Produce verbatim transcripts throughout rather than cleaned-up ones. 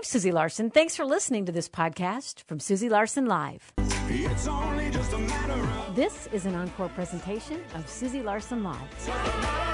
I'm Susie Larson. Thanks for listening to this podcast from Susie Larson Live. It's only just a matter of... This is an encore presentation of Susie Larson Live.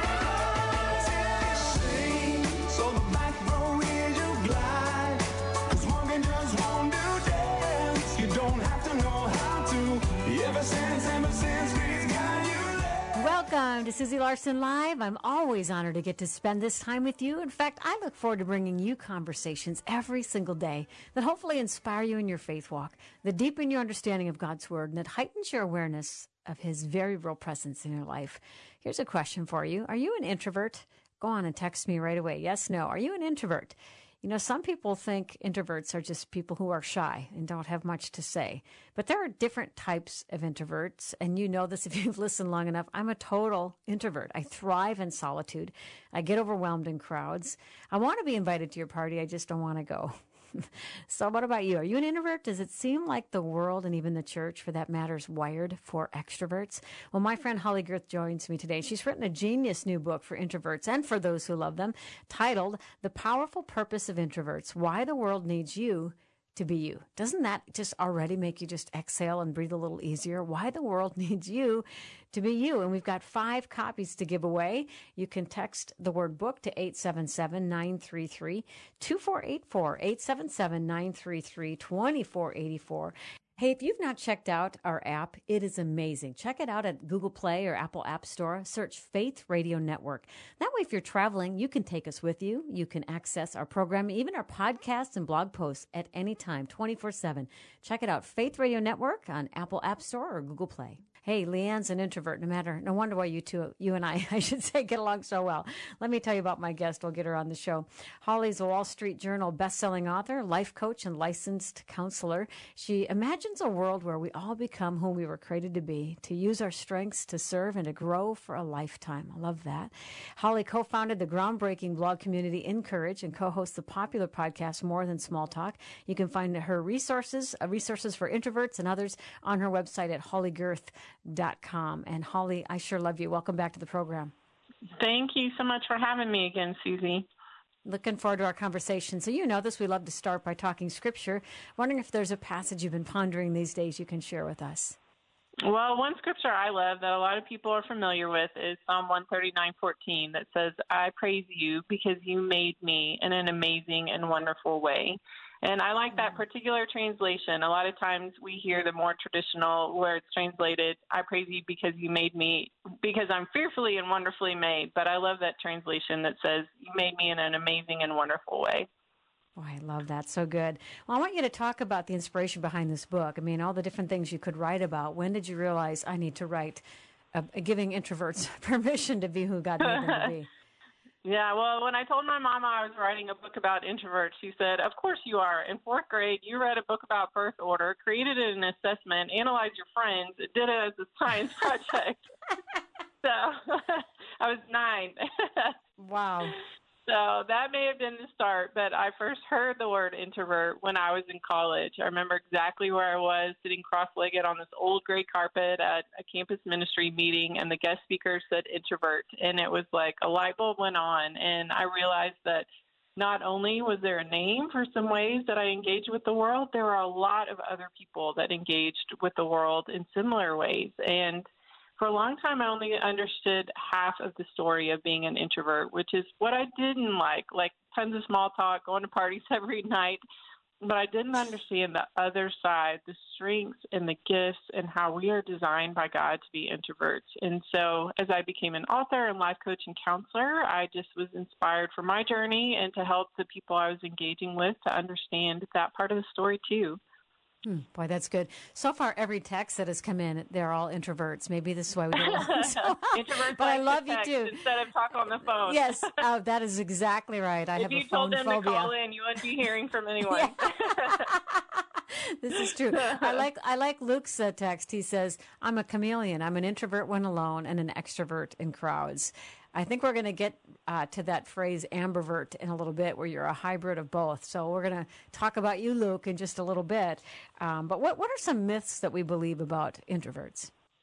Welcome to Susie Larson Live. I'm always honored to get to spend this time with you. In fact, I look forward to bringing you conversations every single day that hopefully inspire you in your faith walk, that deepen your understanding of God's Word, and that heightens your awareness of His very real presence in your life. Here's a question for you. Are you an introvert? Go on and text me right away. Yes, no. Are you an introvert? You know, some people think introverts are just people who are shy and don't have much to say. But there are different types of introverts, and you know this if you've listened long enough. I'm a total introvert. I thrive in solitude. I get overwhelmed in crowds. I want to be invited to your party. I just don't want to go. So what about you? Are you an introvert? Does it seem like the world and even the church, for that matter, is wired for extroverts? Well, my friend Holly Girth joins me today. She's written a genius new book for introverts and for those who love them, titled The Powerful Purpose of Introverts, Why the World Needs You to Be You. Doesn't that just already make you just exhale and breathe a little easier? Why the world needs you to be you. And we've got five copies to give away. You can text the word book to eight seven seven, nine three three, two four eight four, eight seven seven, nine three three, two four eight four. Hey, if you've not checked out our app, it is amazing. Check it out at Google Play or Apple App Store. Search Faith Radio Network. That way, if you're traveling, you can take us with you. You can access our program, even our podcasts and blog posts at any time, twenty-four seven. Check it out, Faith Radio Network on Apple App Store or Google Play. Hey, Leanne's an introvert, no matter. No wonder why you two, you and I, I should say, get along so well. Let me tell you about my guest. We'll get her on the show. Holly's a Wall Street Journal best-selling author, life coach, and licensed counselor. She imagines a world where we all become who we were created to be, to use our strengths to serve and to grow for a lifetime. I love that. Holly co-founded the groundbreaking blog community Encourage and co-hosts the popular podcast More Than Small Talk. You can find her resources, uh, resources for introverts and others on her website at holly girth dot com. And Holly, I sure love you. Welcome back to the program. Thank you so much for having me again, Susie. Looking forward to our conversation. So you know this, we love to start by talking scripture. Wondering if there's a passage you've been pondering these days you can share with us. Well, one scripture I love that a lot of people are familiar with is Psalm one thirty-nine fourteen that says, I praise you because you made me in an amazing and wonderful way. And I like that particular translation. A lot of times we hear the more traditional where it's translated, I praise you because you made me, because I'm fearfully and wonderfully made. But I love that translation that says, you made me in an amazing and wonderful way. Oh, I love that. So good. Well, I want you to talk about the inspiration behind this book. I mean, all the different things you could write about. When did you realize I need to write, uh, giving introverts permission to be who God made them to be? Yeah, well, when I told my mama I was writing a book about introverts, she said, of course you are. In fourth grade, you read a book about birth order, created an assessment, analyzed your friends, did it as a science project. So I was nine. Wow. So that may have been the start, but I first heard the word introvert when I was in college. I remember exactly where I was, sitting cross-legged on this old gray carpet at a campus ministry meeting, and the guest speaker said introvert, and it was like a light bulb went on, and I realized that not only was there a name for some ways that I engaged with the world, there were a lot of other people that engaged with the world in similar ways, and for a long time, I only understood half of the story of being an introvert, which is what I didn't like, like tons of small talk, going to parties every night. But I didn't understand the other side, the strengths and the gifts and how we are designed by God to be introverts. And so as I became an author and life coach and counselor, I just was inspired for my journey and to help the people I was engaging with to understand that part of the story too. Hmm, boy, that's good. So far, every text that has come in, they're all introverts. Maybe this is why we don't so well. Introverts but like I love to text you too. Instead of talk on the phone. Yes, uh, that is exactly right. I if have you a phone told them phobia. to call in, you wouldn't be hearing from anyone. This is true. I like I like Luke's uh, text. He says, I'm a chameleon. I'm an introvert when alone and an extrovert in crowds. I think we're going to get uh, to that phrase ambivert in a little bit, where you're a hybrid of both. So we're going to talk about you, Luke, in just a little bit. Um, but what, what are some myths that we believe about introverts?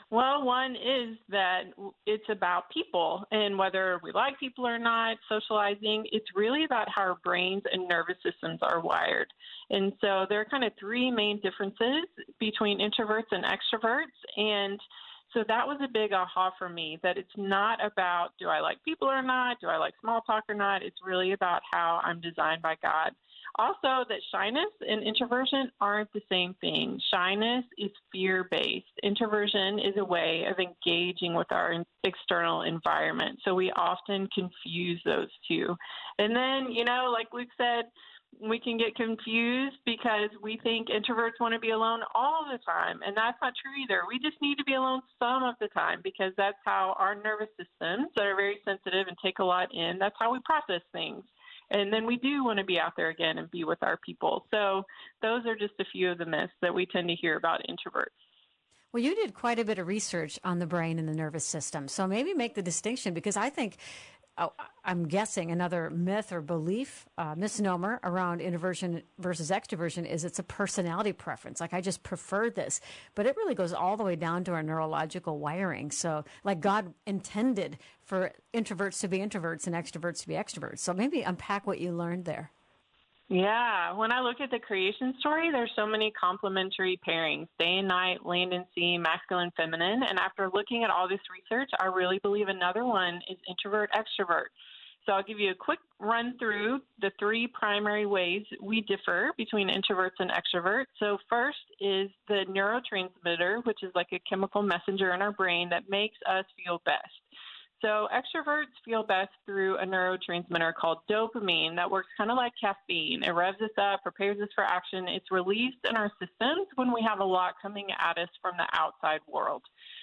Well, one is that it's about people and whether we like people or not, socializing. It's really about how our brains and nervous systems are wired. And so there are kind of three main differences between introverts and extroverts. And so that was a big aha for me, that it's not about do I like people or not, do I like small talk or not. It's really about how I'm designed by God. Also, that shyness and introversion aren't the same thing. Shyness is fear-based. Introversion is a way of engaging with our external environment. So we often confuse those two. And then, you know, like Luke said, we can get confused because we think introverts want to be alone all the time. And that's not true either. We just need to be alone some of the time because that's how our nervous systems that are very sensitive and take a lot in, that's how we process things. And then we do want to be out there again and be with our people. So those are just a few of the myths that we tend to hear about introverts. Well, you did quite a bit of research on the brain and the nervous system. So maybe make the distinction, because I think, oh, I'm guessing another myth or belief, uh, misnomer around introversion versus extroversion is it's a personality preference. Like, I just prefer this. But it really goes all the way down to our neurological wiring. So like God intended for introverts to be introverts and extroverts to be extroverts. So maybe unpack what you learned there. Yeah, when I look at the creation story, there's so many complementary pairings, day and night, land and sea, masculine, feminine. And after looking at all this research, I really believe another one is introvert, extrovert. So I'll give you a quick run through the three primary ways we differ between introverts and extroverts. So first is the neurotransmitter, which is like a chemical messenger in our brain that makes us feel best. So extroverts feel best through a neurotransmitter called dopamine that works kind of like caffeine. It revs us up, prepares us for action. It's released in our systems when we have a lot coming at us from the outside world.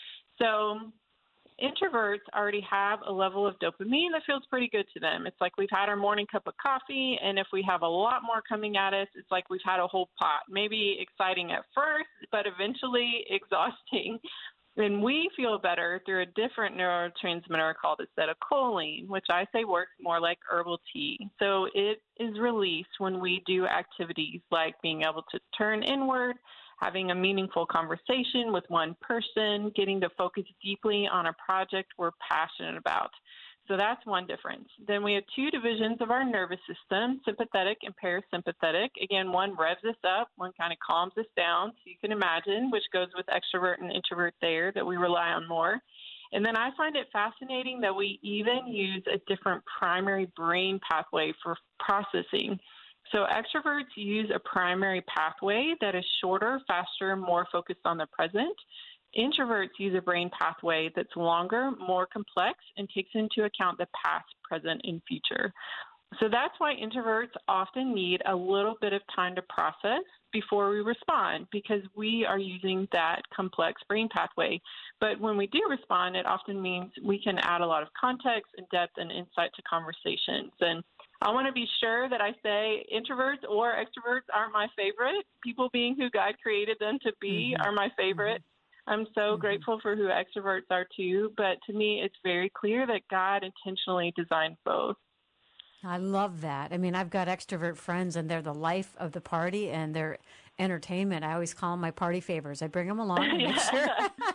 So introverts already have a level of dopamine that feels pretty good to them. It's like we've had our morning cup of coffee, and if we have a lot more coming at us, it's like we've had a whole pot. Maybe exciting at first, but eventually exhausting. And we feel better through a different neurotransmitter called acetylcholine, which I say works more like herbal tea. So it is released when we do activities like being able to turn inward, having a meaningful conversation with one person, getting to focus deeply on a project we're passionate about. So that's one difference. Then we have two divisions of our nervous system, sympathetic and parasympathetic. Again, one revs us up, one kind of calms us down. So you can imagine, which goes with extrovert and introvert there, that we rely on more. And then I find it fascinating that we even use a different primary brain pathway for processing. So extroverts use a primary pathway that is shorter, faster, more focused on the present. Introverts use a brain pathway that's longer, more complex, and takes into account the past, present, and future. So that's why introverts often need a little bit of time to process before we respond, because we are using that complex brain pathway. But when we do respond, it often means we can add a lot of context and depth and insight to conversations. And I want to be sure that I say introverts or extroverts aren't my favorite. People being who God created them to be mm-hmm. are my favorite. Mm-hmm. I'm so mm-hmm. grateful for who extroverts are too, but to me, it's very clear that God intentionally designed both. I love that. I mean, I've got extrovert friends, and they're the life of the party, and they're entertainment. I always call them my party favors. I bring them along and make sure.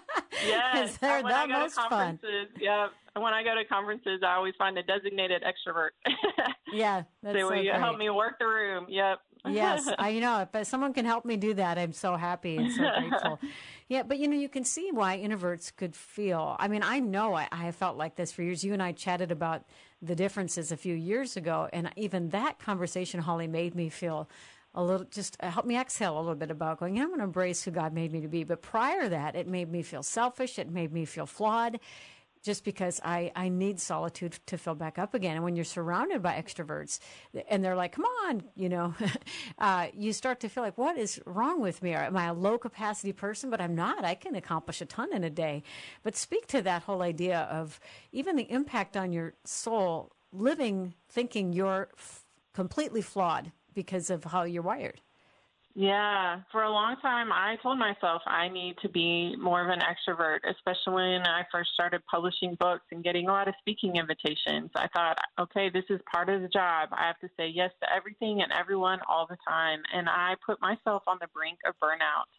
Yes, they're when the I go most to conferences, fun. Yeah, when I go to conferences, I always find a designated extrovert. Yeah, that's so so will you great. help me work the room? Yep. Yes, I you know, if someone can help me do that, I'm so happy and so grateful. Yeah, but you know, you can see why introverts could feel. I mean, I know I, I have felt like this for years. You and I chatted about the differences a few years ago, and even that conversation, Holly, made me feel a little, just uh, help me exhale a little bit about going, yeah, I'm going to embrace who God made me to be. But prior to that, it made me feel selfish. It made me feel flawed, just because I, I need solitude to fill back up again. And when you're surrounded by extroverts and they're like, come on, you know, uh, you start to feel like, what is wrong with me? Or am I a low capacity person? But I'm not. I can accomplish a ton in a day. But speak to that whole idea of even the impact on your soul, living, thinking you're f- completely flawed because of how you're wired. Yeah, for a long time, I told myself I need to be more of an extrovert, especially when I first started publishing books and getting a lot of speaking invitations. I thought, okay, this is part of the job. I have to say yes to everything and everyone all the time. And I put myself on the brink of burnout.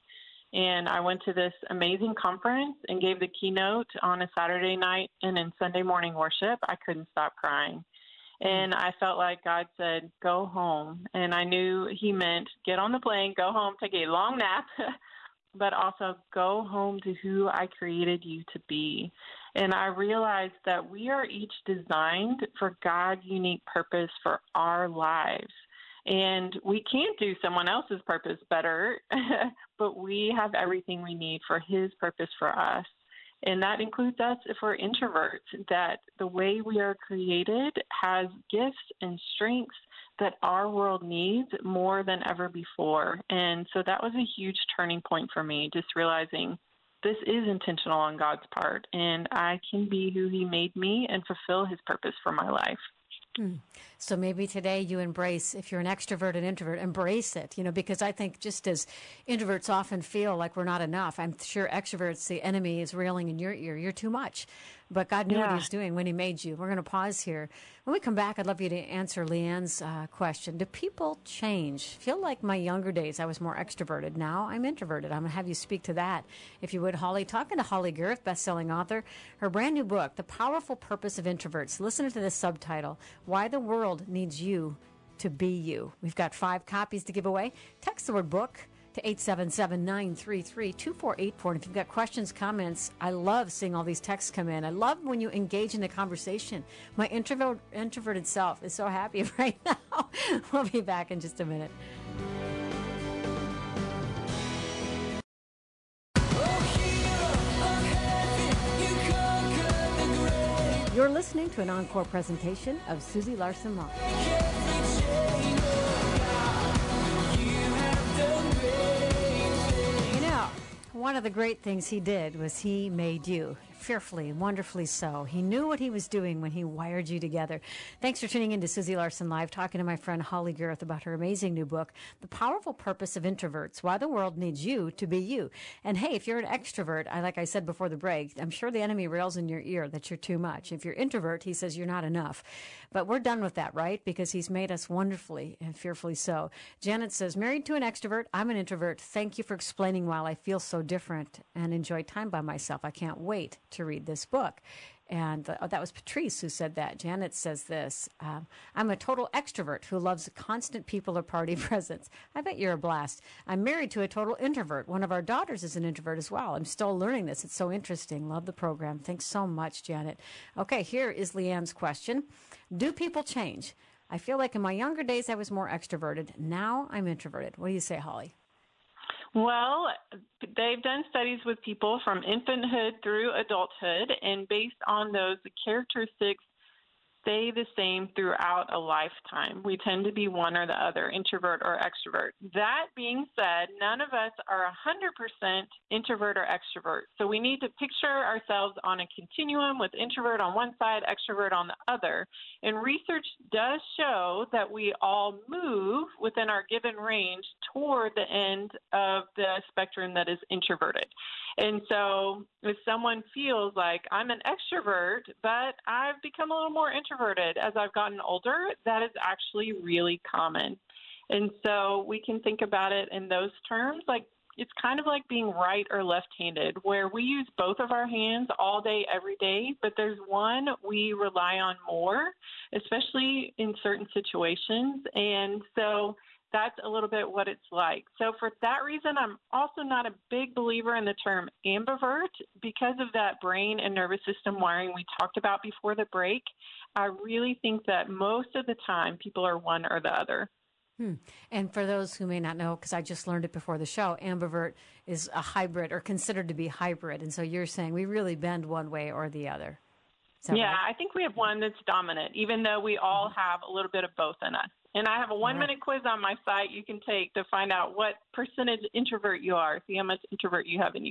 And I went to this amazing conference and gave the keynote on a Saturday night, and in Sunday morning worship, I couldn't stop crying. And I felt like God said, go home. And I knew he meant get on the plane, go home, take a long nap, but also go home to who I created you to be. And I realized that we are each designed for God's unique purpose for our lives. And we can't do someone else's purpose better, but we have everything we need for his purpose for us. And that includes us if we're introverts, that the way we are created has gifts and strengths that our world needs more than ever before. And so that was a huge turning point for me, just realizing this is intentional on God's part, and I can be who he made me and fulfill his purpose for my life. Hmm. So maybe today you embrace, if you're an extrovert and introvert, embrace it, you know, because I think just as introverts often feel like we're not enough, I'm sure extroverts, the enemy is railing in your ear, you're too much. But God knew yeah. what he was doing when he made you. We're going to pause here. When we come back, I'd love you to answer Leanne's uh, question. Do people change? I feel like my younger days, I was more extroverted. Now I'm introverted. I'm going to have you speak to that, if you would, Holly. Talking to Holly Gerth, best-selling author. Her brand new book, The Powerful Purpose of Introverts. Listen to this subtitle, Why the World Needs You to Be You. We've got five copies to give away. Text the word book to eight seven seven, nine three three, two four eight four. And if you've got questions, comments, I love seeing all these texts come in. I love when you engage in the conversation. My introvert, introverted self is so happy right now. We'll be back in just a minute. You're listening to an encore presentation of Susie Larson Live. One of the great things he did was he made you, fearfully, wonderfully so. He knew what he was doing when he wired you together. Thanks for tuning in to Susie Larson Live, talking to my friend Holly Gerth about her amazing new book, The Powerful Purpose of Introverts, Why the World Needs You to Be You. And hey, if you're an extrovert, I like I said before the break, I'm sure the enemy rails in your ear that you're too much. If you're introvert, he says you're not enough. But we're done with that, right? Because he's made us wonderfully and fearfully so. Janet says, married to an extrovert, I'm an introvert. Thank you for explaining why I feel so different and enjoy time by myself. I can't wait to read this book. And uh, that was Patrice who said that. Janet says this, um, I'm a total extrovert who loves constant people or party presence. I bet you're a blast. I'm married to a total introvert. One of our daughters is an introvert as well. I'm still learning this. It's so interesting. Love the program. Thanks so much, Janet. Okay, here is Leanne's question. Do people change? I feel like in my younger days I was more extroverted. Now I'm introverted. What do you say, Holly? Well, they've done studies with people from infanthood through adulthood, and based on those, the characteristics stay the same throughout a lifetime. We tend to be one or the other, introvert or extrovert. That being said, none of us are one hundred percent introvert or extrovert. So we need to picture ourselves on a continuum with introvert on one side, extrovert on the other. And research does show that we all move within our given range toward the end of the spectrum that is introverted. And so if someone feels like I'm an extrovert, but I've become a little more introverted as I've gotten older, that is actually really common. And so we can think about it in those terms, like it's kind of like being right or left-handed, where we use both of our hands all day, every day, but there's one we rely on more, especially in certain situations. And so that's a little bit what it's like. So for that reason, I'm also not a big believer in the term ambivert because of that brain and nervous system wiring we talked about before the break. I really think that most of the time people are one or the other. Hmm. And for those who may not know, because I just learned it before the show, ambivert is a hybrid or considered to be hybrid. And so you're saying we really bend one way or the other. Yeah, right? I think we have one that's dominant, even though we all mm-hmm. have a little bit of both in us. And I have a one-minute quiz on my site you can take to find out what percentage introvert you are, see how much introvert you have in you.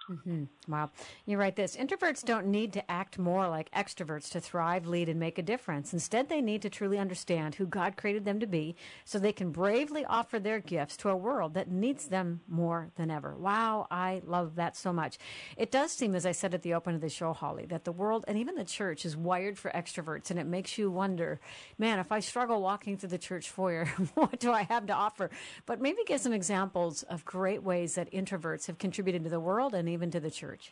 Mm-hmm. Wow. You write this. Introverts don't need to act more like extroverts to thrive, lead, and make a difference. Instead, they need to truly understand who God created them to be so they can bravely offer their gifts to a world that needs them more than ever. Wow. I love that so much. It does seem, as I said at the open of the show, Holly, that the world and even the church is wired for extroverts, and it makes you wonder, man, if I struggle walking through the church foyer, what do I have to offer? But maybe give some examples of great ways that introverts have contributed to the world and even to the church.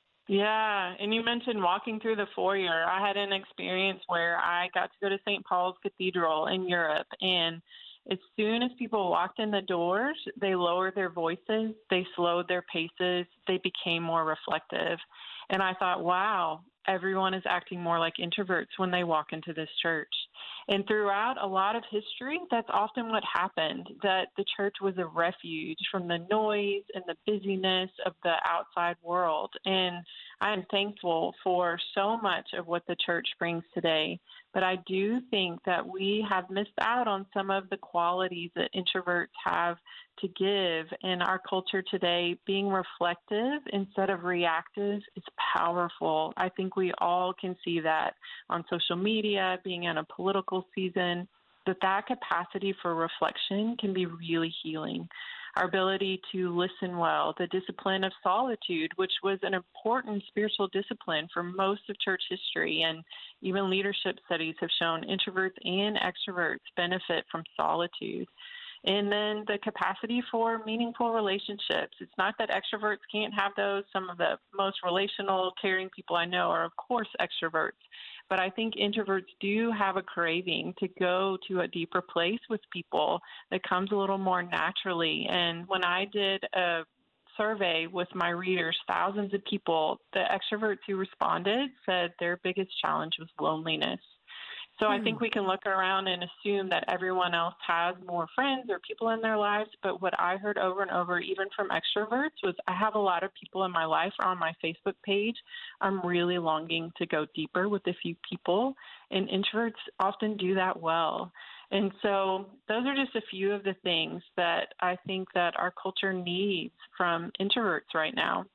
Yeah, and you mentioned walking through the foyer. I had an experience where I got to go to Saint Paul's Cathedral in Europe, and as soon as people walked in the doors, they lowered their voices, they slowed their paces, they became more reflective. And I thought, wow, everyone is acting more like introverts when they walk into this church. And throughout a lot of history, that's often what happened, that the church was a refuge from the noise and the busyness of the outside world. And I am thankful for so much of what the church brings today. But I do think that we have missed out on some of the qualities that introverts have to give in our culture today. Being reflective instead of reactive is powerful. I think we all can see that on social media, being in a political season, that that capacity for reflection can be really healing. Our ability to listen well, the discipline of solitude, which was an important spiritual discipline for most of church history, and even leadership studies have shown introverts and extroverts benefit from solitude. And then the capacity for meaningful relationships. It's not that extroverts can't have those. Some of the most relational, caring people I know are, of course, extroverts. But I think introverts do have a craving to go to a deeper place with people that comes a little more naturally. And when I did a survey with my readers, thousands of people, the extroverts who responded said their biggest challenge was loneliness. So I think we can look around and assume that everyone else has more friends or people in their lives. But what I heard over and over, even from extroverts, was I have a lot of people in my life or on my Facebook page. I'm really longing to go deeper with a few people. And introverts often do that well. And so those are just a few of the things that I think that our culture needs from introverts right now.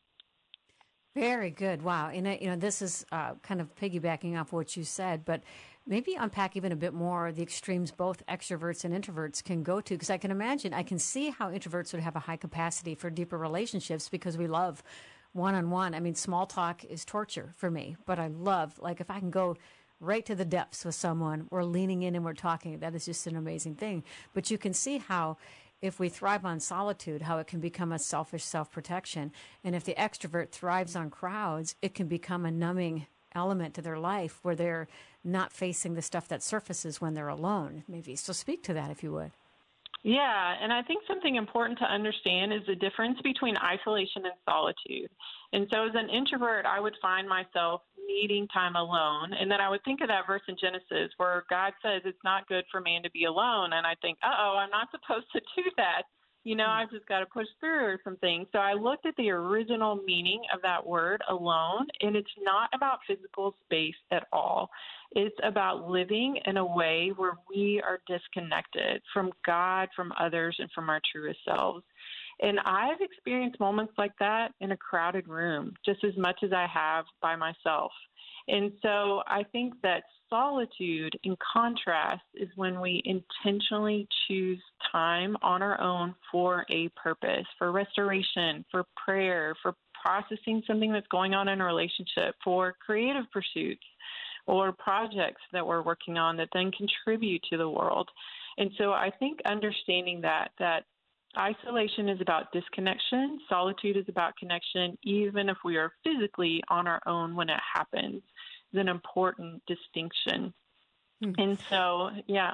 Very good. Wow. And, uh, you know, this is uh, kind of piggybacking off what you said, but maybe unpack even a bit more the extremes both extroverts and introverts can go to, because I can imagine, I can see how introverts would have a high capacity for deeper relationships because we love one-on-one. I mean, small talk is torture for me, but I love, like, if I can go right to the depths with someone, we're leaning in and we're talking, that is just an amazing thing. But you can see how if we thrive on solitude, how it can become a selfish self-protection. And if the extrovert thrives on crowds, it can become a numbing element to their life where they're not facing the stuff that surfaces when they're alone, maybe. So speak to that, if you would. Yeah, and I think something important to understand is the difference between isolation and solitude. And so as an introvert, I would find myself needing time alone. And then I would think of that verse in Genesis where God says it's not good for man to be alone. And I think, uh-oh, I'm not supposed to do that. You know, I've just got to push through or something. So I looked at the original meaning of that word alone, and it's not about physical space at all. It's about living in a way where we are disconnected from God, from others, and from our truest selves. And I've experienced moments like that in a crowded room just as much as I have by myself. And so I think that solitude, in contrast, is when we intentionally choose time on our own for a purpose, for restoration, for prayer, for processing something that's going on in a relationship, for creative pursuits or projects that we're working on that then contribute to the world. And so I think understanding that, that isolation is about disconnection, solitude is about connection, even if we are physically on our own when it happens, is an important distinction. Hmm. And so, yeah.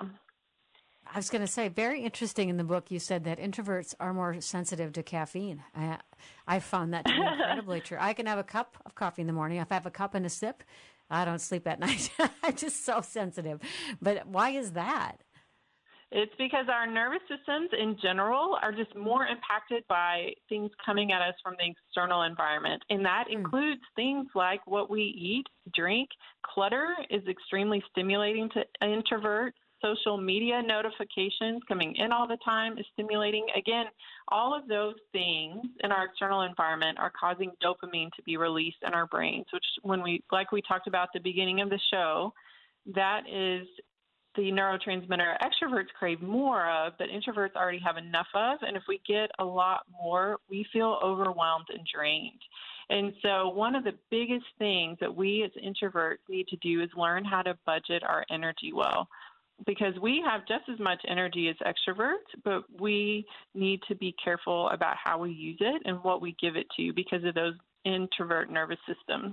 I was going to say, very interesting in the book, you said that introverts are more sensitive to caffeine. I, I found that to be incredibly true. I can have a cup of coffee in the morning. If I have a cup and a sip, I don't sleep at night. I'm just so sensitive. But why is that? It's because our nervous systems in general are just more impacted by things coming at us from the external environment. And that mm. includes things like what we eat, drink. Clutter is extremely stimulating to introverts. social media notifications coming in all the time is stimulating. Again, all of those things in our external environment are causing dopamine to be released in our brains, which when we, like we talked about at the beginning of the show, that is the neurotransmitter extroverts crave more of, but introverts already have enough of. And if we get a lot more, we feel overwhelmed and drained. And so one of the biggest things that we as introverts need to do is learn how to budget our energy well, because we have just as much energy as extroverts, but we need to be careful about how we use it and what we give it to because of those introvert nervous systems.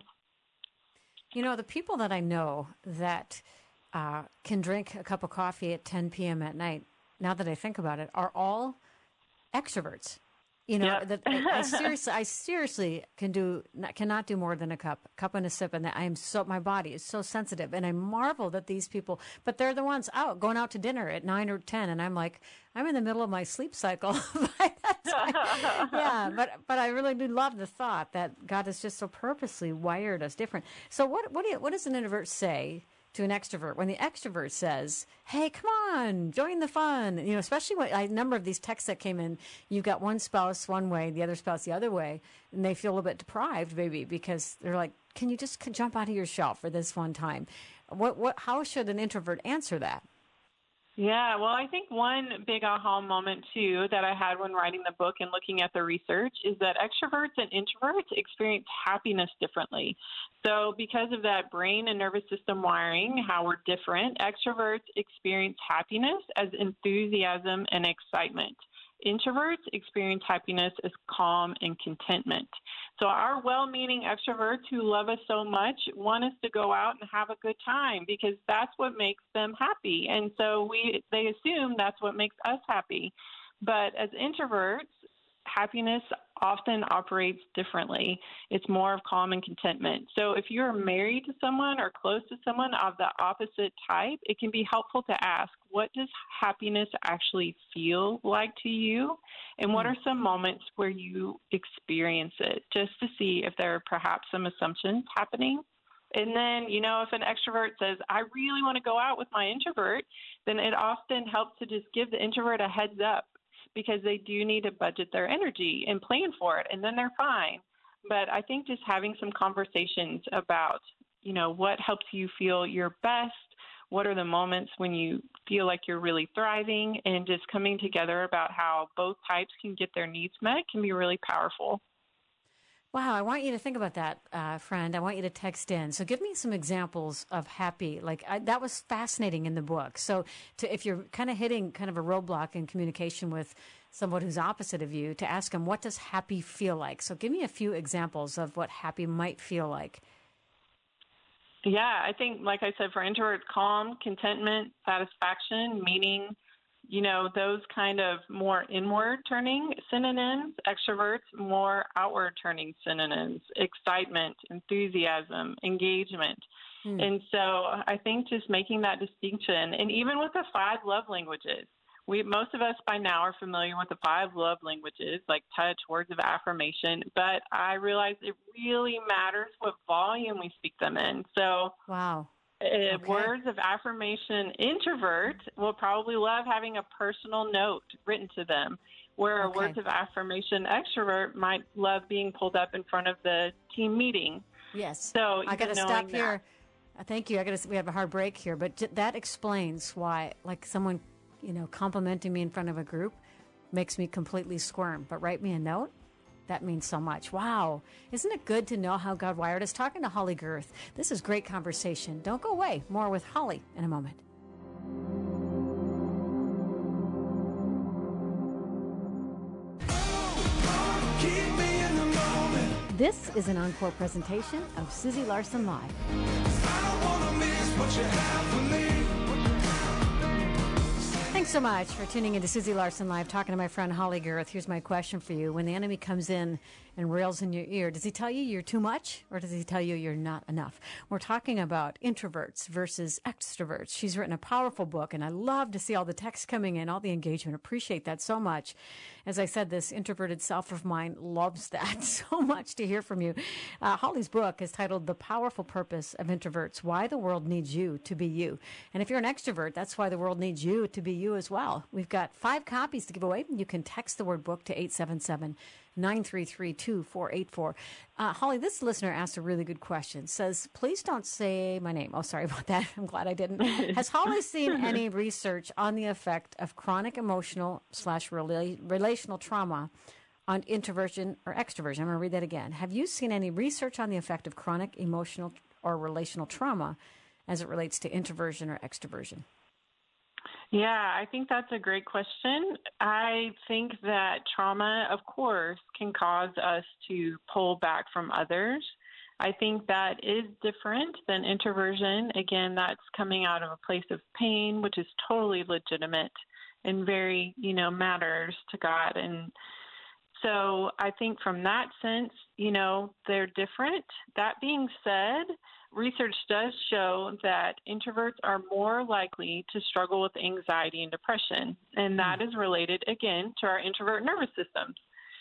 You know, the people that I know that Uh, can drink a cup of coffee at ten p.m. at night, now that I think about it, are all extroverts. You know, yep. that I, I seriously, I seriously can do, cannot do more than a cup, cup and a sip, and I am so, my body is so sensitive, and I marvel that these people, but they're the ones out, going out to dinner at nine or ten, and I'm like, I'm in the middle of my sleep cycle by that time. Yeah, but but I really do love the thought that God has just so purposely wired us different. So what what do you, what does an introvert say to an extrovert when the extrovert says, hey, come on, join the fun? You know, especially when a number of these texts that came in, you've got one spouse one way, the other spouse the other way, and they feel a little bit deprived, maybe, because they're like, can you just jump out of your shell for this one time? What, what, how should an introvert answer that? Yeah, well, I think one big aha moment, too, that I had when writing the book and looking at the research is that extroverts and introverts experience happiness differently. So because of that brain and nervous system wiring, how we're different, extroverts experience happiness as enthusiasm and excitement. Introverts experience happiness as calm and contentment. So our well-meaning extroverts who love us so much want us to go out and have a good time because that's what makes them happy. And so we they assume that's what makes us happy. But as introverts, happiness often operates differently. It's more of calm and contentment. So if you're married to someone or close to someone of the opposite type, it can be helpful to ask, what does happiness actually feel like to you? And what are some moments where you experience it, just to see if there are perhaps some assumptions happening? And then, you know, if an extrovert says, I really want to go out with my introvert, then it often helps to just give the introvert a heads up, because they do need to budget their energy and plan for it, and then they're fine. But I think just having some conversations about, you know, what helps you feel your best, what are the moments when you feel like you're really thriving, and just coming together about how both types can get their needs met can be really powerful. Wow, I want you to think about that, uh, friend. I want you to text in. So give me some examples of happy. Like I, that was fascinating in the book. So to, if you're kind of hitting kind of a roadblock in communication with someone who's opposite of you, to ask them, what does happy feel like? So give me a few examples of what happy might feel like. Yeah, I think, like I said, for introverts, calm, contentment, satisfaction, meaning, you know, those kind of more inward-turning synonyms. Extroverts, more outward-turning synonyms, excitement, enthusiasm, engagement. Hmm. And so I think just making that distinction, and even with the five love languages, we most of us by now are familiar with the five love languages, like touch, words of affirmation, but I realize it really matters what volume we speak them in. So wow. Uh, okay. Words of affirmation introvert will probably love having a personal note written to them, where okay. a words of affirmation extrovert might love being pulled up in front of the team meeting. Yes. So I got to stop that. here. Uh, thank you. I got to. We have a hard break here, but j- that explains why, like someone, you know, complimenting me in front of a group makes me completely squirm. But write me a note. That means so much. Wow. Isn't it good to know how God wired us? Talking to Holly Girth. This is great conversation. Don't go away. More with Holly in a moment. Keep me in the moment. This is an encore presentation of Susie Larson Live. I don't want to miss what you have for me. Thanks so much for tuning into Susie Larson Live, talking to my friend Holly Girth. Here's my question for you. When the enemy comes in and rails in your ear, does he tell you you're too much or does he tell you you're not enough? We're talking about introverts versus extroverts. She's written a powerful book, and I love to see all the text coming in, all the engagement. Appreciate that so much. As I said, this introverted self of mine loves that so much to hear from you. Uh, Holly's book is titled The Powerful Purpose of Introverts, Why the World Needs You to Be You. And if you're an extrovert, that's why the world needs you to be you as well. We've got five copies to give away. You can text the word book to eight seven seven, nine three three, two four eight four. Uh, Holly, this listener asked a really good question. Says, please don't say my name. Oh, sorry about that. I'm glad I didn't. Has Holly seen any research on the effect of chronic emotional slash rela- relational trauma on introversion or extroversion? I'm going to read that again. Have you seen any research on the effect of chronic emotional or relational trauma as it relates to introversion or extroversion? Yeah, I think that's a great question. I think that trauma, of course, can cause us to pull back from others. I think that is different than introversion. Again, that's coming out of a place of pain, which is totally legitimate and very, you know, matters to God. And so I think from that sense, you know, they're different. That being said, research does show that introverts are more likely to struggle with anxiety and depression, and that is related, again, to our introvert nervous systems.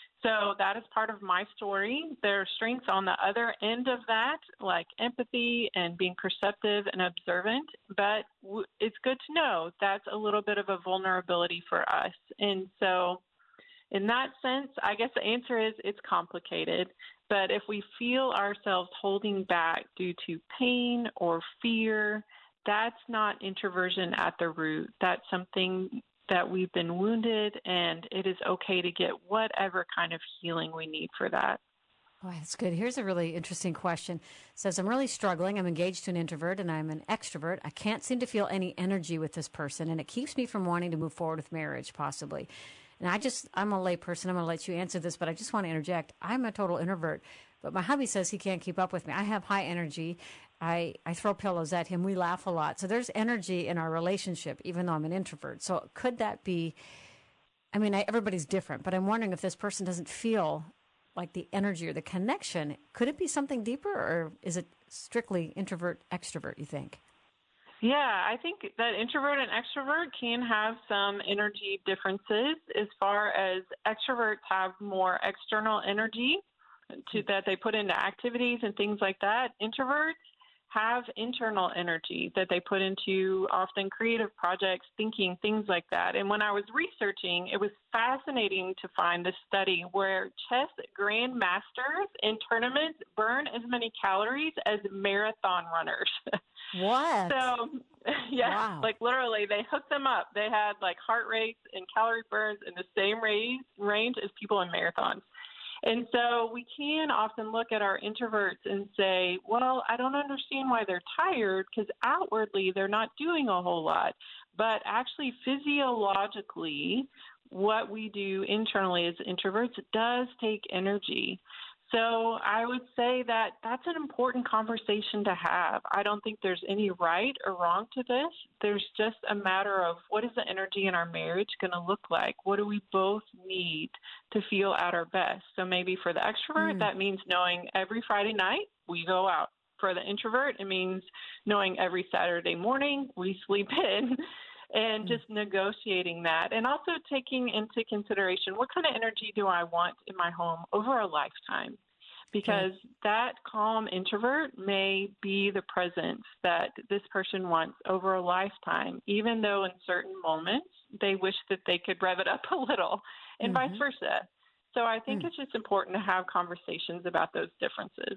So that is part of my story. There are strengths on the other end of that, like empathy and being perceptive and observant, but w- it's good to know that's a little bit of a vulnerability for us. And so in that sense, I guess the answer is it's complicated. But if we feel ourselves holding back due to pain or fear, that's not introversion at the root. That's something that we've been wounded, and it is okay to get whatever kind of healing we need for that. Boy, that's good. Here's a really interesting question. It says, I'm really struggling. I'm engaged to an introvert, and I'm an extrovert. I can't seem to feel any energy with this person, and it keeps me from wanting to move forward with marriage, possibly. And I just, I'm a lay person. I'm going to let you answer this, but I just want to interject. I'm a total introvert, but my hubby says he can't keep up with me. I have high energy. I, I throw pillows at him. We laugh a lot. So there's energy in our relationship, even though I'm an introvert. So could that be, I mean, I, everybody's different, but I'm wondering if this person doesn't feel like the energy or the connection. Could it be something deeper, or is it strictly introvert, extrovert, you think? Yeah, I think that introvert and extrovert can have some energy differences. As far as extroverts have more external energy to that they put into activities and things like that, introverts have internal energy that they put into often creative projects, thinking, things like that. And when I was researching, it was fascinating to find this study where chess grandmasters in tournaments burn as many calories as marathon runners. What? So, yeah, wow. Like literally they hooked them up. They had like heart rates and calorie burns in the same range, range as people in marathons. And so we can often look at our introverts and say, well, I don't understand why they're tired, because outwardly they're not doing a whole lot. But actually physiologically, what we do internally as introverts does take energy. So I would say that that's an important conversation to have. I don't think there's any right or wrong to this. There's just a matter of what is the energy in our marriage going to look like? What do we both need to feel at our best? So maybe for the extrovert, mm. that means knowing every Friday night we go out. For the introvert, it means knowing every Saturday morning we sleep in. And just negotiating that, and also taking into consideration what kind of energy do I want in my home over a lifetime, because okay. that calm introvert may be the presence that this person wants over a lifetime, even though in certain moments they wish that they could rev it up a little, and mm-hmm. vice versa. So I think mm. it's just important to have conversations about those differences.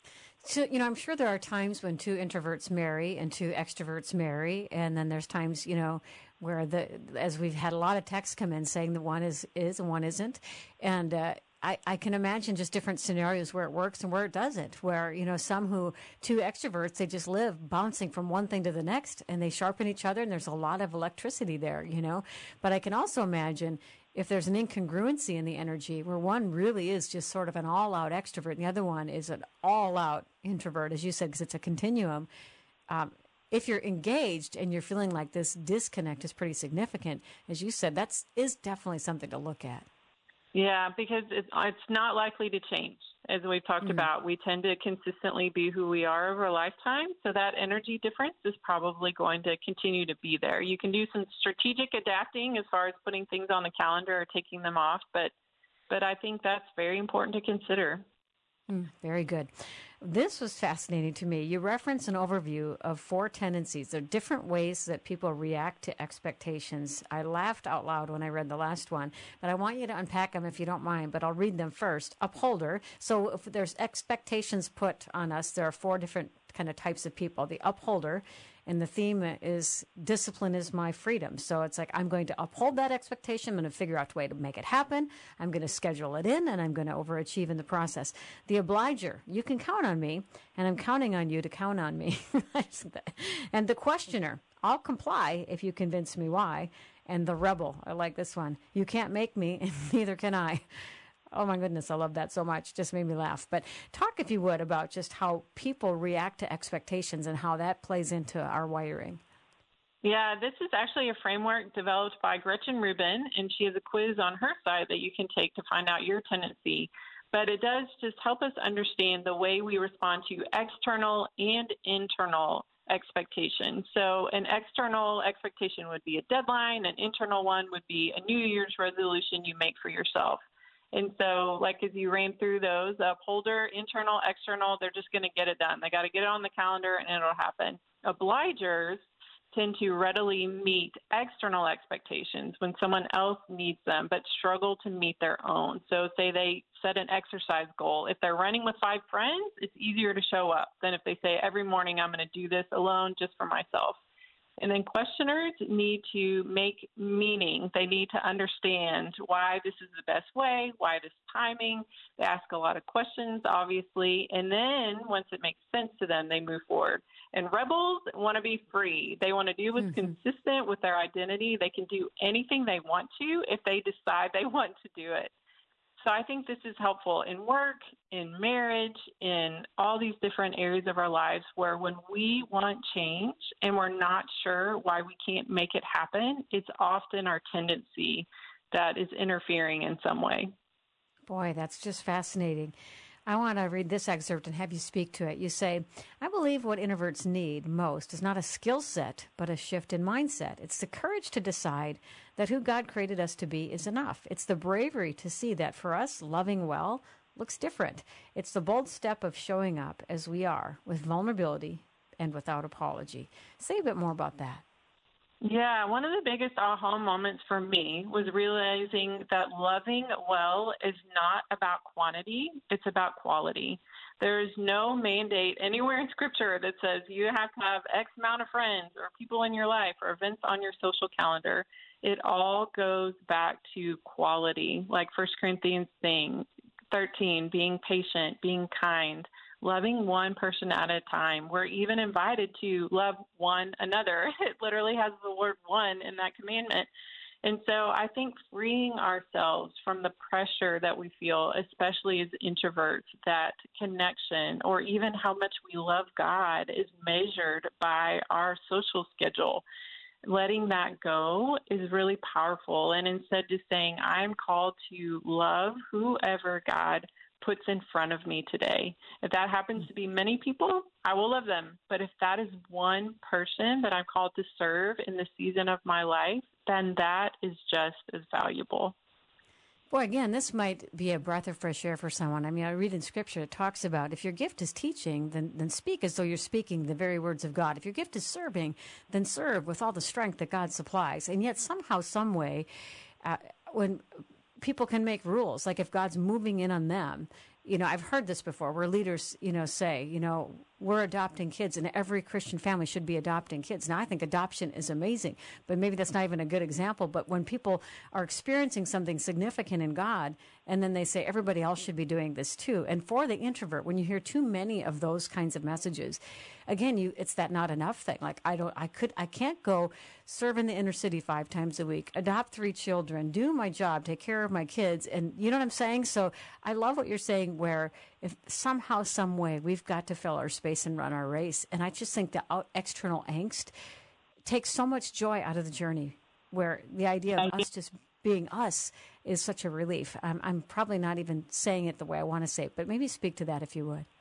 So, you know, I'm sure there are times when two introverts marry and two extroverts marry. And then there's times, you know, where the, as we've had a lot of texts come in saying the one is, is and one isn't. And, uh, I, I can imagine just different scenarios where it works and where it doesn't, where, you know, some who, two extroverts, they just live bouncing from one thing to the next and they sharpen each other and there's a lot of electricity there, you know. But I can also imagine if there's an incongruency in the energy where one really is just sort of an all-out extrovert and the other one is an all-out introvert, as you said, because it's a continuum. Um, if you're engaged and you're feeling like this disconnect is pretty significant, as you said, that's is definitely something to look at. Yeah, because it's, it's not likely to change. As we've talked Mm. about, we tend to consistently be who we are over a lifetime. So that energy difference is probably going to continue to be there. You can do some strategic adapting as far as putting things on the calendar or taking them off, but but I think that's very important to consider. Mm, very good. This was fascinating to me. You reference an overview of four tendencies. They're different ways that people react to expectations. I laughed out loud when I read the last one, but I want you to unpack them if you don't mind, but I'll read them first. Upholder. So if there's expectations put on us, there are four different kind of types of people. The upholder, and the theme is discipline is my freedom. So it's like, I'm going to uphold that expectation. I'm going to figure out a way to make it happen. I'm going to schedule it in, and I'm going to overachieve in the process. The obliger, you can count on me, and I'm counting on you to count on me. And the questioner, I'll comply if you convince me why. And the rebel, I like this one. You can't make me, and neither can I. Oh, my goodness, I love that so much. Just made me laugh. But talk, if you would, about just how people react to expectations and how that plays into our wiring. Yeah, this is actually a framework developed by Gretchen Rubin, and she has a quiz on her site that you can take to find out your tendency. But it does just help us understand the way we respond to external and internal expectations. So an external expectation would be a deadline. An internal one would be a New Year's resolution you make for yourself. And so, like, as you ran through those, upholder, internal, external, they're just going to get it done. They got to get it on the calendar, and it'll happen. Obligers tend to readily meet external expectations when someone else needs them, but struggle to meet their own. So say they set an exercise goal. If they're running with five friends, it's easier to show up than if they say, every morning I'm going to do this alone just for myself. And then questioners need to make meaning. They need to understand why this is the best way, why this timing. They ask a lot of questions, obviously. And then once it makes sense to them, they move forward. And rebels want to be free. They want to do what's mm-hmm. consistent with their identity. They can do anything they want to if they decide they want to do it. So I think this is helpful in work, in marriage, in all these different areas of our lives where when we want change and we're not sure why we can't make it happen, it's often our tendency that is interfering in some way. Boy, that's just fascinating. I want to read this excerpt and have you speak to it. You say, I believe what introverts need most is not a skill set, but a shift in mindset. It's the courage to decide that who God created us to be is enough. It's the bravery to see that for us, loving well looks different. It's the bold step of showing up as we are with vulnerability and without apology. Say a bit more about that. Yeah, one of the biggest aha moments for me was realizing that loving well is not about quantity, it's about quality. There is no mandate anywhere in Scripture that says you have to have X amount of friends or people in your life or events on your social calendar. It all goes back to quality, like First Corinthians thirteen, being patient, being kind, loving one person at a time. We're even invited to love one another. It literally has the word one in that commandment. And so I think freeing ourselves from the pressure that we feel, especially as introverts, that connection or even how much we love God is measured by our social schedule. Letting that go is really powerful. And instead just saying, I'm called to love whoever God puts in front of me today. If that happens to be many people, I will love them. But if that is one person that I'm called to serve in the season of my life, then that is just as valuable. Boy, again, this might be a breath of fresh air for someone. I mean, I read in Scripture, it talks about if your gift is teaching, then, then speak as though you're speaking the very words of God. If your gift is serving, then serve with all the strength that God supplies. And yet somehow, some way, uh, when people can make rules, like if God's moving in on them, you know, I've heard this before where leaders, you know, say, you know, we're adopting kids and every Christian family should be adopting kids. Now, I think adoption is amazing, but maybe that's not even a good example. But when people are experiencing something significant in God, and then they say everybody else should be doing this too. And for the introvert, when you hear too many of those kinds of messages, again, you it's that not enough thing. Like I don't, I could, I can't go serve in the inner city five times a week, adopt three children, do my job, take care of my kids, and you know what I'm saying. So I love what you're saying. Where if somehow, some way, we've got to fill our space and run our race, and I just think the out, external angst takes so much joy out of the journey. Where the idea of us just being us is such a relief. I'm, I'm probably not even saying it the way I want to say it, but maybe speak to that if you would.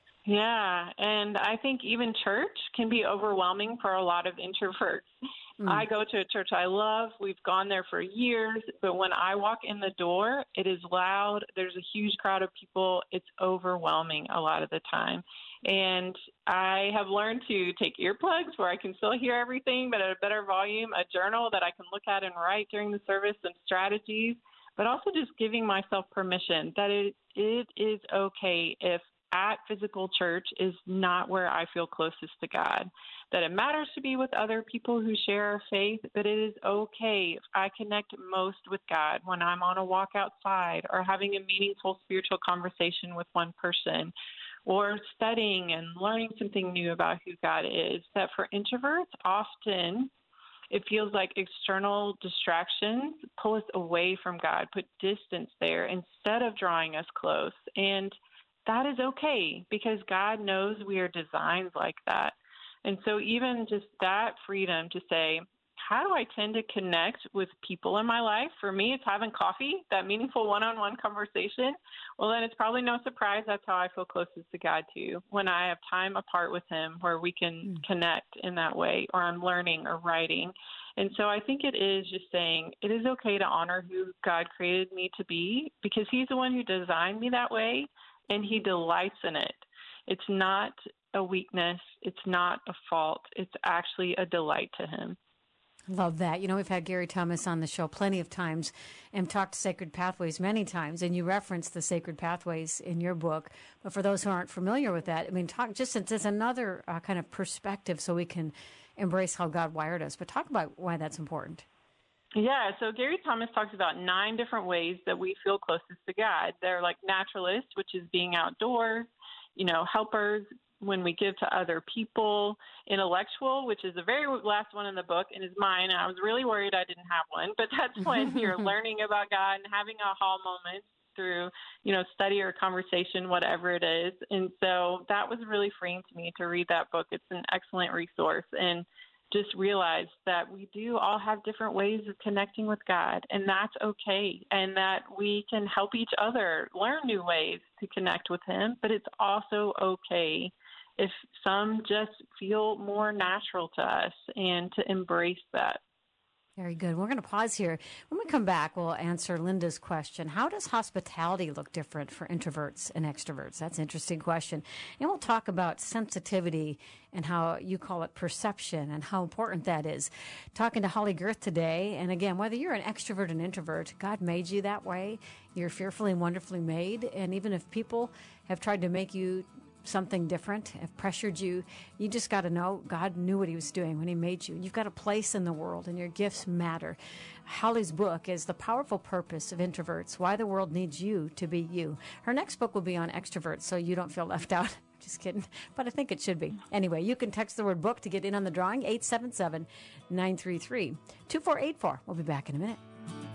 Yeah, and I think even church can be overwhelming for a lot of introverts. Mm. I go to a church I love. We've gone there for years, but when I walk in the door, it is loud. There's a huge crowd of people. It's overwhelming a lot of the time. And I have learned to take earplugs where I can still hear everything, but at a better volume, a journal that I can look at and write during the service, some strategies, but also just giving myself permission that it it is okay if at physical church is not where I feel closest to God, that it matters to be with other people who share our faith, but it is okay if I connect most with God when I'm on a walk outside or having a meaningful spiritual conversation with one person or studying and learning something new about who God is. That for introverts, often it feels like external distractions pull us away from God, put distance there instead of drawing us close. And that is okay because God knows we are designed like that. And so even just that freedom to say, how do I tend to connect with people in my life? For me, it's having coffee, that meaningful one-on-one conversation. Well, then it's probably no surprise that's how I feel closest to God too, when I have time apart with him where we can mm. connect in that way, or I'm learning or writing. And so I think it is just saying it is okay to honor who God created me to be because he's the one who designed me that way. And he delights in it. It's not a weakness. It's not a fault. It's actually a delight to him. Love that. You know, we've had Gary Thomas on the show plenty of times and talked Sacred Pathways many times, and you referenced the Sacred Pathways in your book. But for those who aren't familiar with that, I mean, talk just as another uh, kind of perspective so we can embrace how God wired us. But talk about why that's important. Yeah, so Gary Thomas talks about nine different ways that we feel closest to God. They're like naturalists, which is being outdoors, you know, helpers when we give to other people, intellectual, which is the very last one in the book and is mine. And I was really worried I didn't have one, but that's when you're learning about God and having aha moments through, you know, study or conversation, whatever it is. And so that was really freeing to me to read that book. It's an excellent resource. And just realize that we do all have different ways of connecting with God, and that's okay, and that we can help each other learn new ways to connect with him, but it's also okay if some just feel more natural to us and to embrace that. Very good. We're going to pause here. When we come back, we'll answer Linda's question. How does hospitality look different for introverts and extroverts? That's an interesting question. And we'll talk about sensitivity and how you call it perception and how important that is. Talking to Holly Girth today. And again, whether you're an extrovert and introvert, God made you that way. You're fearfully and wonderfully made. And even if people have tried to make you something different, have pressured you, you just got to know God knew what he was doing when he made you. You've got a place in the world and your gifts matter. Holly's book is The Powerful Purpose of Introverts, Why the World Needs You to Be You. Her next book will be on extroverts, so you don't feel left out. Just kidding, but I think it should be. Anyway, you can text the word book to get in on the drawing, eight seven seven, nine three three, two four eight four. We'll be back in a minute.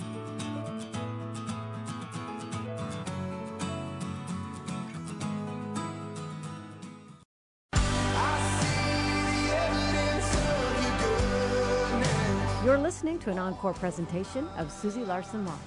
You're listening to an encore presentation of Susie Larson Law.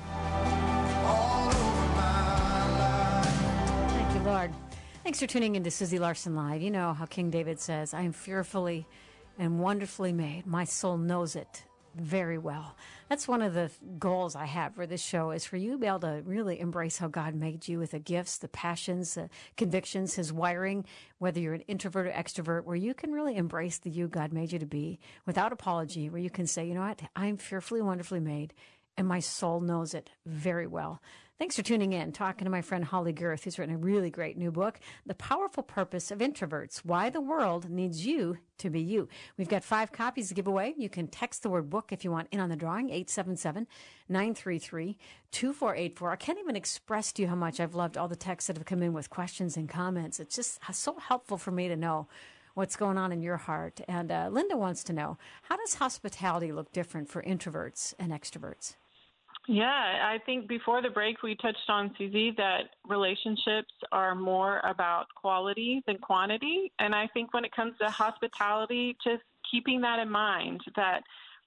Thank you, Lord. Thanks for tuning into Susie Larson Live. You know how King David says, I am fearfully and wonderfully made. My soul knows it very well. That's one of the goals I have for this show, is for you to be able to really embrace how God made you with the gifts, the passions, the convictions, his wiring, whether you're an introvert or extrovert, where you can really embrace the you God made you to be without apology, where you can say, you know what, I'm fearfully and wonderfully made, and my soul knows it very well. Thanks for tuning in, talking to my friend Holly Girth, who's written a really great new book, The Powerful Purpose of Introverts, Why the World Needs You to Be You. We've got five copies to give away. You can text the word book if you want in on the drawing, eight seven seven, nine three three, two four eight four. I can't even express to you how much I've loved all the texts that have come in with questions and comments. It's just so helpful for me to know what's going on in your heart. And uh, Linda wants to know, how does hospitality look different for introverts and extroverts? Yeah, I think before the break we touched on, Susie, that relationships are more about quality than quantity. And I think when it comes to hospitality, just keeping that in mind, that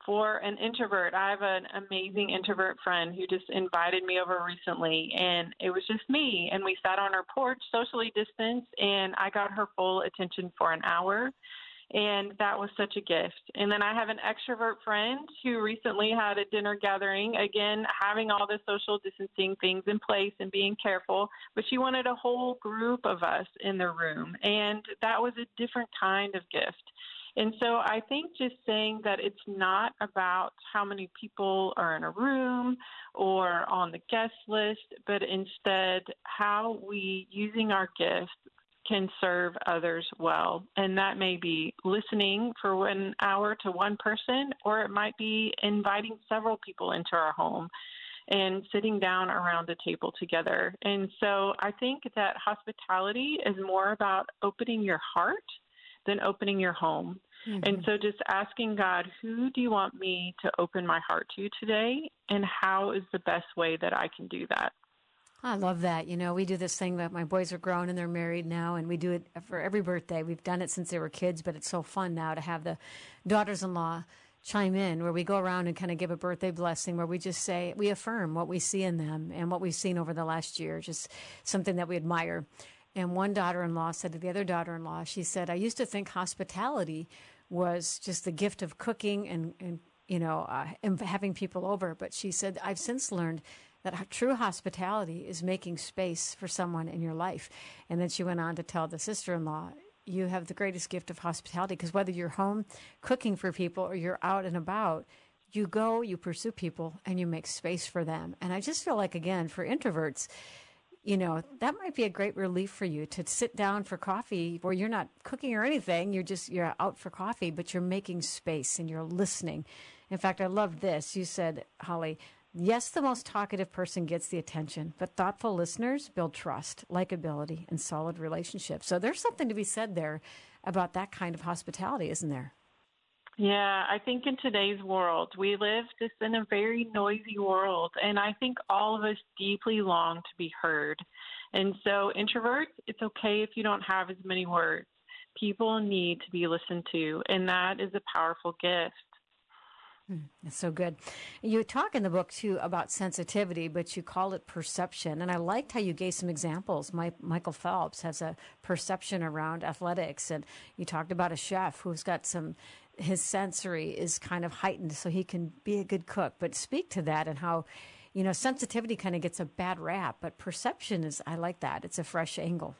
For an introvert, I have an amazing introvert friend who just invited me over recently, and it was just me. And we sat on her porch, socially distanced, and I got her full attention for an hour. And that was such a gift. And then I have an extrovert friend who recently had a dinner gathering, again, having all the social distancing things in place and being careful, but she wanted a whole group of us in the room. And that was a different kind of gift. And so I think just saying that it's not about how many people are in a room or on the guest list, but instead how we, using our gifts, can serve others well. And that may be listening for one hour to one person, or it might be inviting several people into our home and sitting down around a table together. And so I think that hospitality is more about opening your heart than opening your home. Mm-hmm. And so just asking God, who do you want me to open my heart to today? And how is the best way that I can do that? I love that. You know, we do this thing that my boys are grown and they're married now, and we do it for every birthday. We've done it since they were kids, but it's so fun now to have the daughters-in-law chime in, where we go around and kind of give a birthday blessing, where we just say, we affirm what we see in them and what we've seen over the last year, just something that we admire. And one daughter-in-law said to the other daughter-in-law, she said, I used to think hospitality was just the gift of cooking and, and you know, uh, and having people over. But she said, I've since learned that true hospitality is making space for someone in your life. And then she went on to tell the sister-in-law, you have the greatest gift of hospitality, because whether you're home cooking for people or you're out and about, you go, you pursue people, and you make space for them. And I just feel like, again, for introverts, you know, that might be a great relief for you to sit down for coffee where you're not cooking or anything. You're just, you're out for coffee, but you're making space and you're listening. In fact, I love this. You said, Holly, yes, the most talkative person gets the attention, but thoughtful listeners build trust, likability, and solid relationships. So there's something to be said there about that kind of hospitality, isn't there? Yeah, I think in today's world, we live just in a very noisy world, and I think all of us deeply long to be heard. And so introverts, it's okay if you don't have as many words. People need to be listened to, and that is a powerful gift. That's so good. You talk in the book, too, about sensitivity, but you call it perception. And I liked how you gave some examples. My, Michael Phelps has a perception around athletics. And you talked about a chef who's got some, his sensory is kind of heightened so he can be a good cook. But speak to that and how, you know, sensitivity kind of gets a bad rap. But perception is, I like that. It's a fresh angle.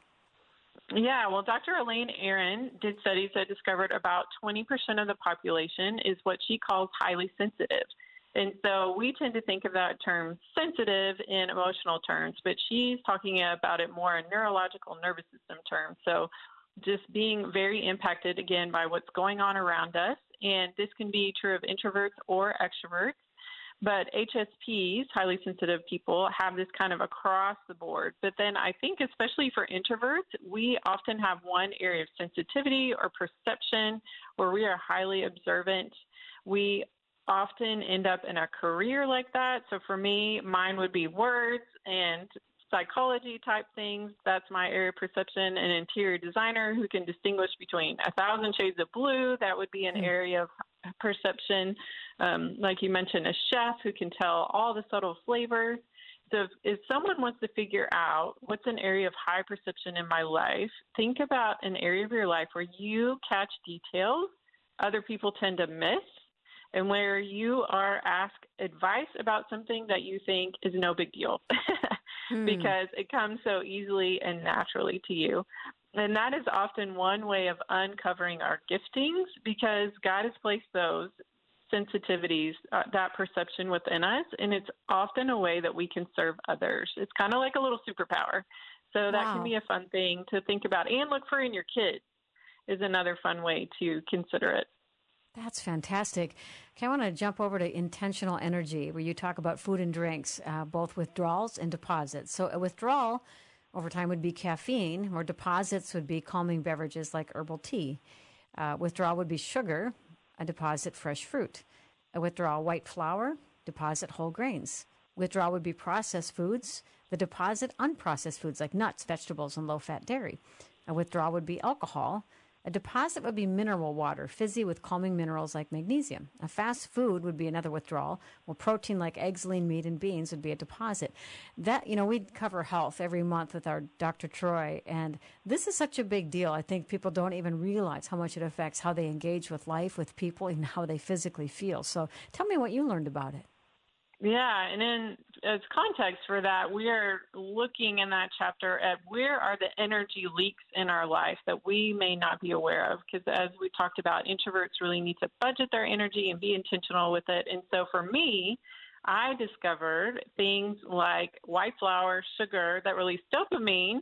Yeah, well, Doctor Elaine Aron did studies that discovered about twenty percent of the population is what she calls highly sensitive. And so we tend to think of that term sensitive in emotional terms, but she's talking about it more in neurological nervous system terms. So just being very impacted, again, by what's going on around us. And this can be true of introverts or extroverts. But H S Ps, highly sensitive people, have this kind of across the board. But then I think especially for introverts, we often have one area of sensitivity or perception where we are highly observant. We often end up in a career like that. So for me, mine would be words and psychology type things. That's my area of perception. An interior designer who can distinguish between a thousand shades of blue, that would be an area of perception. Um, like you mentioned, a chef who can tell all the subtle flavors. So if, if someone wants to figure out what's an area of high perception in my life, think about an area of your life where you catch details other people tend to miss, and where you are asked advice about something that you think is no big deal hmm. because it comes so easily and naturally to you. And that is often one way of uncovering our giftings, because God has placed those sensitivities, uh, that perception within us, and it's often a way that we can serve others. It's kind of like a little superpower. So that wow. can be a fun thing to think about, and look for in your kids is another fun way to consider it. That's fantastic. Okay, I want to jump over to intentional energy, where you talk about food and drinks, uh, both withdrawals and deposits. So a withdrawal over time would be caffeine, or deposits would be calming beverages like herbal tea. Uh, withdrawal would be sugar, a deposit fresh fruit. A withdrawal white flour, deposit whole grains. Withdrawal would be processed foods, the deposit unprocessed foods like nuts, vegetables, and low-fat dairy. A withdrawal would be alcohol. A deposit would be mineral water, fizzy with calming minerals like magnesium. A fast food would be another withdrawal, while protein like eggs, lean meat, and beans would be a deposit. That, you know, we cover health every month with our Doctor Troy, and this is such a big deal. I think people don't even realize how much it affects how they engage with life, with people, and how they physically feel. So tell me what you learned about it. Yeah, and in as context for that, we are looking in that chapter at where are the energy leaks in our life that we may not be aware of. Because as we talked about, introverts really need to budget their energy and be intentional with it. And so for me, I discovered things like white flour, sugar that release dopamine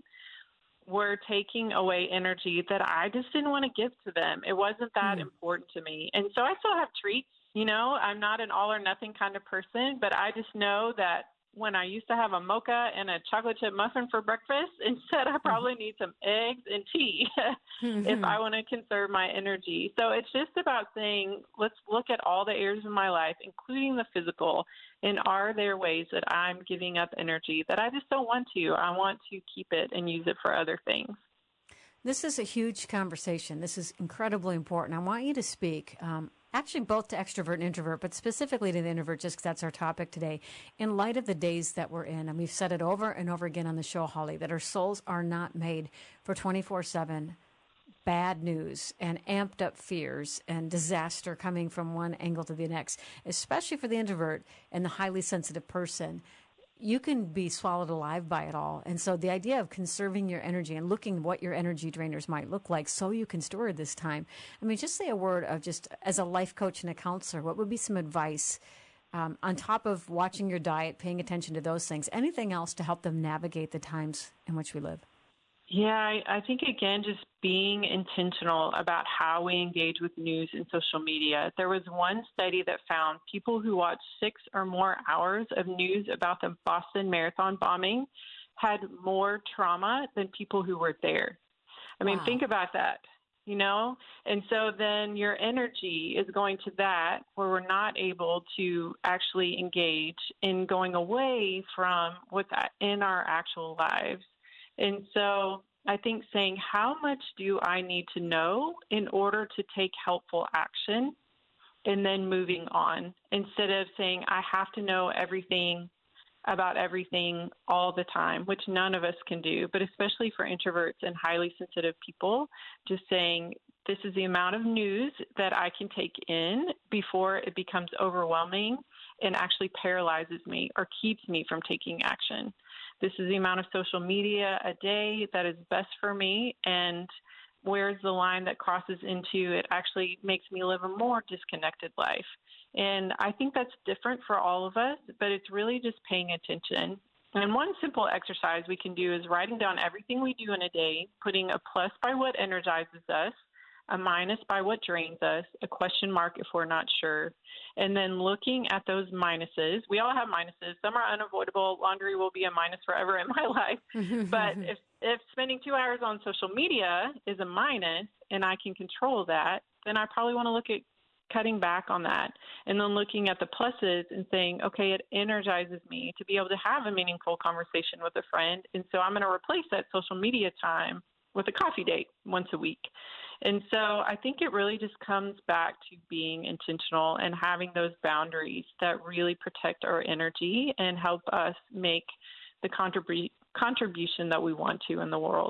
were taking away energy that I just didn't want to give to them. It wasn't that mm. important to me. And so I still have treats. You know, I'm not an all or nothing kind of person, but I just know that when I used to have a mocha and a chocolate chip muffin for breakfast, instead I probably mm-hmm. need some eggs and tea mm-hmm. if I want to conserve my energy. So it's just about saying, let's look at all the areas of my life, including the physical, and are there ways that I'm giving up energy that I just don't want to? I want to keep it and use it for other things. This is a huge conversation. This is incredibly important. I want you to speak. Um, Actually, both to extrovert and introvert, but specifically to the introvert, just because that's our topic today. In light of the days that we're in, and we've said it over and over again on the show, Holly, that our souls are not made for twenty-four seven bad news and amped up fears and disaster coming from one angle to the next, especially for the introvert and the highly sensitive person. You can be swallowed alive by it all. And so the idea of conserving your energy and looking what your energy drainers might look like so you can store it this time. I mean, just say a word of just as a life coach and a counselor, what would be some advice um, on top of watching your diet, paying attention to those things, anything else to help them navigate the times in which we live? Yeah, I, I think, again, just being intentional about how we engage with news and social media. There was one study that found people who watched six or more hours of news about the Boston Marathon bombing had more trauma than people who were there. I mean, wow. Think about that, you know? And so then your energy is going to that where we're not able to actually engage in going away from what's in our actual lives. And so I think saying, how much do I need to know in order to take helpful action, and then moving on, instead of saying I have to know everything about everything all the time, which none of us can do, but especially for introverts and highly sensitive people, just saying this is the amount of news that I can take in before it becomes overwhelming and actually paralyzes me or keeps me from taking action. This is the amount of social media a day that is best for me, and where's the line that crosses into it actually makes me live a more disconnected life. And I think that's different for all of us, but it's really just paying attention. And one simple exercise we can do is writing down everything we do in a day, putting a plus by what energizes us, a minus by what drains us, a question mark if we're not sure, and then looking at those minuses. We all have minuses. Some are unavoidable. Laundry will be a minus forever in my life. But if, if spending two hours on social media is a minus and I can control that, then I probably want to look at cutting back on that, and then looking at the pluses and saying, okay, it energizes me to be able to have a meaningful conversation with a friend, and so I'm going to replace that social media time with a coffee date once a week. And so I think it really just comes back to being intentional and having those boundaries that really protect our energy and help us make the contribu- contribution that we want to in the world.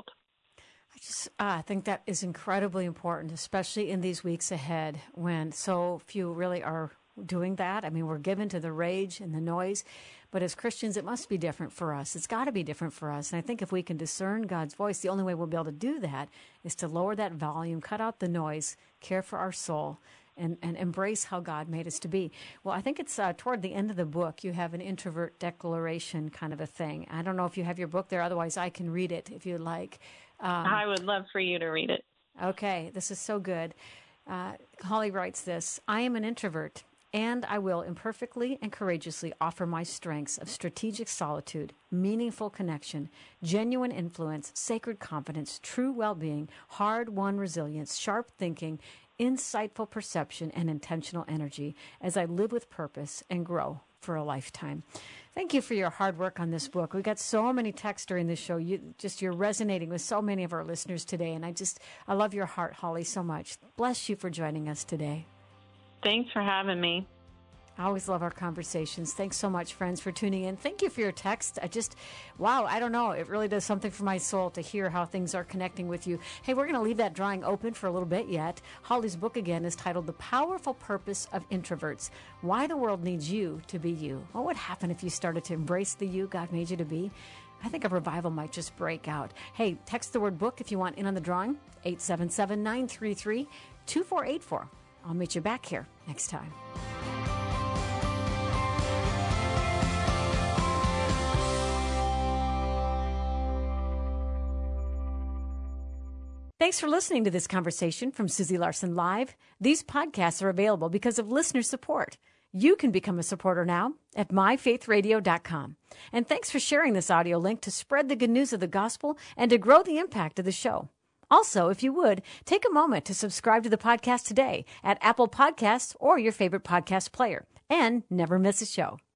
I just uh, think that is incredibly important, especially in these weeks ahead when so few really are doing that. I mean, we're given to the rage and the noise, but as Christians, it must be different for us. It's got to be different for us. And I think if we can discern God's voice, the only way we'll be able to do that is to lower that volume, cut out the noise, care for our soul, and, and embrace how God made us to be. Well, I think it's uh, toward the end of the book, you have an introvert declaration kind of a thing. I don't know if you have your book there. Otherwise, I can read it if you'd like. Um, I would love for you to read it. Okay, this is so good. Uh, Holly writes this: I am an introvert, and I will imperfectly and courageously offer my strengths of strategic solitude, meaningful connection, genuine influence, sacred confidence, true well-being, hard-won resilience, sharp thinking, insightful perception, and intentional energy as I live with purpose and grow for a lifetime. Thank you for your hard work on this book. We got so many texts during this show. You just you're resonating with so many of our listeners today, and I just I love your heart, Holly, so much. Bless you for joining us today. Thanks for having me. I always love our conversations. Thanks so much, friends, for tuning in. Thank you for your text. I just, wow, I don't know. It really does something for my soul to hear how things are connecting with you. Hey, we're going to leave that drawing open for a little bit yet. Holly's book, again, is titled The Powerful Purpose of Introverts, Why the World Needs You to Be You. What would happen if you started to embrace the you God made you to be? I think a revival might just break out. Hey, text the word book if you want in on the drawing, eight seven seven, nine three three, two four eight four. I'll meet you back here next time. Thanks for listening to this conversation from Susie Larson Live. These podcasts are available because of listener support. You can become a supporter now at my faith radio dot com. And thanks for sharing this audio link to spread the good news of the gospel and to grow the impact of the show. Also, if you would, take a moment to subscribe to the podcast today at Apple Podcasts or your favorite podcast player. And never miss a show.